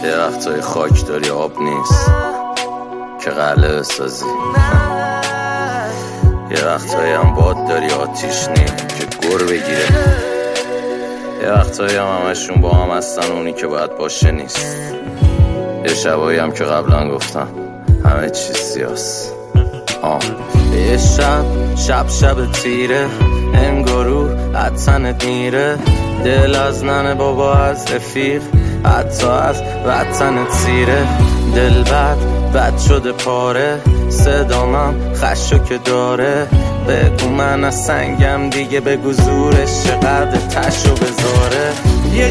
یه وقتای خاک داری آب نیست که قلعه بسازی، یه وقتایی هم باد داری آتیش نی که گر بگیره، یه وقتایی هم همشون با هم هستن اونی که باید باشه نیست، یه شبایی هم که قبلا گفتم همه چیز سیاست. یه شب تیره انگارو عطنت میره، دل از ننه بابا از رفیق حتی از وطنت سیره، دل بد شده پاره، صدامم خشو که داره، بگو من از سنگم دیگه، بگو زورش چقدر تشو بذاره. یه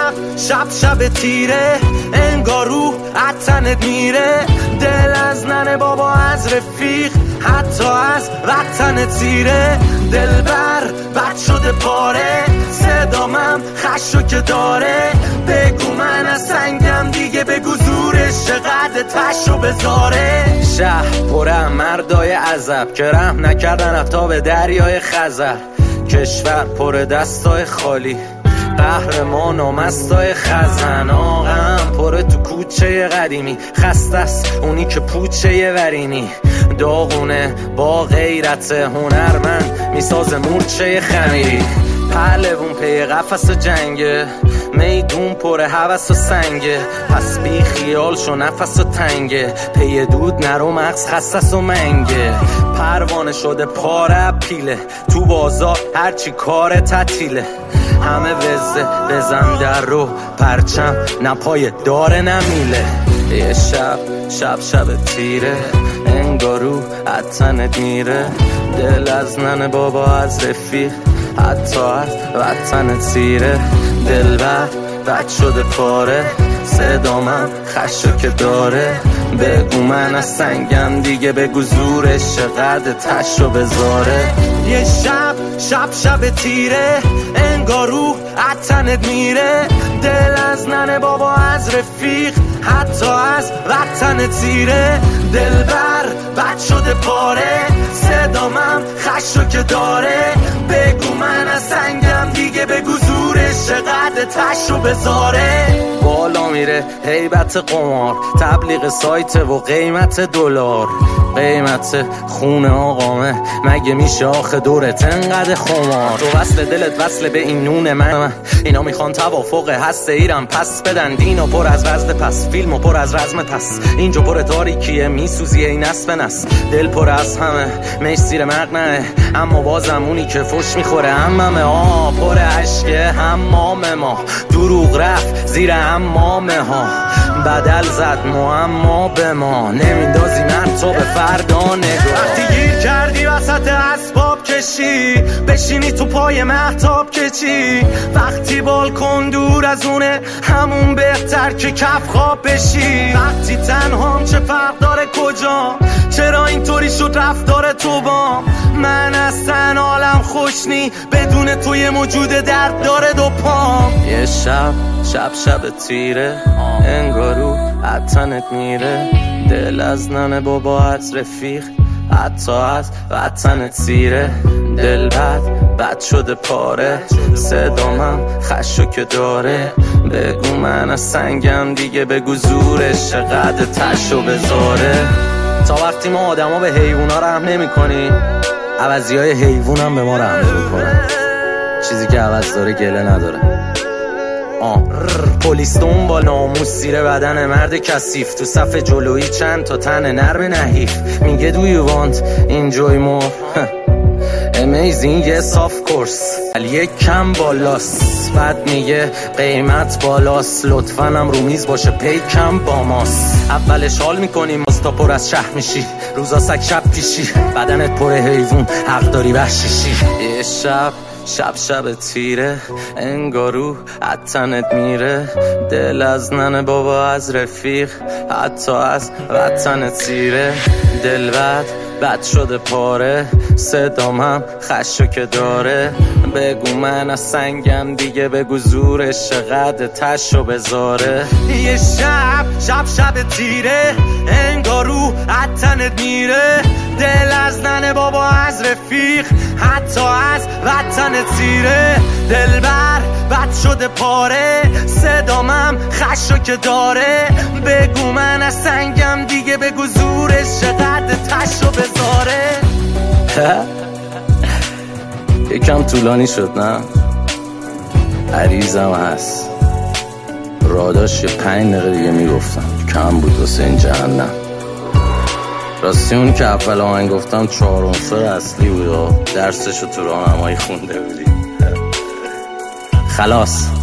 شب تیره انگارو عطنت میره، دل از ننه بابا از رفیق حتی از وطنت سیره، دل بد شده پاره، صدامم خشو که داره، بگو من از سنگم دیگه، بگو زورش چقدر تشو بذاره. شهر پره مردای عذب که رحم نکردن حتی به دریای خزر، کشور پر دستای خالی، قهرمان و مستای خزن، آقم پره تو کوچه قدیمی، خسته است اونی که پوچه ورینی، داغونه با غیرت هنرمند میساز مورچه خمیری، پهلوون پی قفس جنگه، میدون پر هوس و سنگه، پس بی خیال شو نفس و تنگه، پی دود نرو مغز خصص و منگه، پروانه شده پاره پیله، تو بازار هرچی کار تعطیله، همه وزده بزن در رو پرچم نپای داره نمیله. یه شب تیره انگارو عطنت میره، دل از ننه بابا از رفیق حتی از وطنت سیره، دل بد شده پاره، صدامم خشو که داره، بگو من از سنگم دیگه، بگو زورش چقدر تشو بذاره. یه شب تیره انگارو عطنت میره، دل از ننه بابا از رفیق حتی از وطنت سیره، دل بد شده پاره، صدامم خشو که داره، بگو من از سنگم دیگه، بگو زورش چقدر تشو بذاره. بالا میره هیبت قمار، تبلیغ سایت و قیمت دلار، قیمت خون آقامه مگه میشه آخه دورت انقدر خمار، تو وصل دلت وصل به این نون من، اینا میخوان توافق هست ایران پس بدن، دینو پر از وزد پس، فیلمو پر از رزم پس، اینجا پر تاریکیه میسوزی این نس به نس، دل پر از همه میش زیر مقنعه، اما بازم اونی که فش میخوره هممه، پر عشقه حمام ما، دروغ رفت زیر حمامه ها، بدل زد معما به ما، نمیندازی من تو به فردا نگاه. وقتی گیر کردی وسط اسباب کشی، بشینی تو پای مهتاب کچی، وقتی بالکن دور از اونه همون بهتر که کف خواب بشی، وقتی تنهام چه فرق داره کجا، چرا اینطوری شد رفتار تو با من، اصلا حالم خوش نی بدون توی موجود درد داره دو پام. یه شب تیره انگارو عطنت میره، دل از ننه بابا از رفیق حتی از وطنت سیره، دل بد شده پاره، صدامم خشو که داره، بگو من از سنگم دیگه، بگو زورش چقدر تشو بذاره. تا وقتی ما آدما به حیوونا رحم نمی کنی، عوضی های حیوون هم به ما رحم نمی کنن، چیزی که عوض داره گله نداره. پلیس دنبال ناموس زیر بدن مرد کثیف، تو صف جلویی چند تا تن نرم نحیف، میگه do you want enjoy more amazing yes of course، ولی یک کم بالاست، بعد میگه قیمت بالاست، لطفاً هم رو میز باشه پیکم با ماست، اولش حال میکنیم تا پر از شهر میشی، روزا سگ شب پیشی، بدنت پر حیوون حق داری بخشیشی. یه شب تیره انگارو عطنت میره، دل از ننه بابا از رفیق حتی از وطنت سیره، دل بد شده پاره، صدامم خشو که داره، بگو من از سنگم دیگه، بگو زورش چقدر تشو بذاره. یه شب تیره انگارو عطنت میره، دل از ننه بابا از رفیق حتی از وطنت سیره، دل بد شده پاره، صدامم خشو که داره. بگو من از سنگم دیگه، بگو زورش چقدر تشو بذاره. یکم طولانی شد نه؟ عریضم هست، راداش 5 دقیقه دیگه میگفتم، کم بود واسه این جهنم. راستی اون که اول آهنگ گفتم 4 عنصر اصلی بود، درسشو تو راهنمایی خونده بودی. خلاص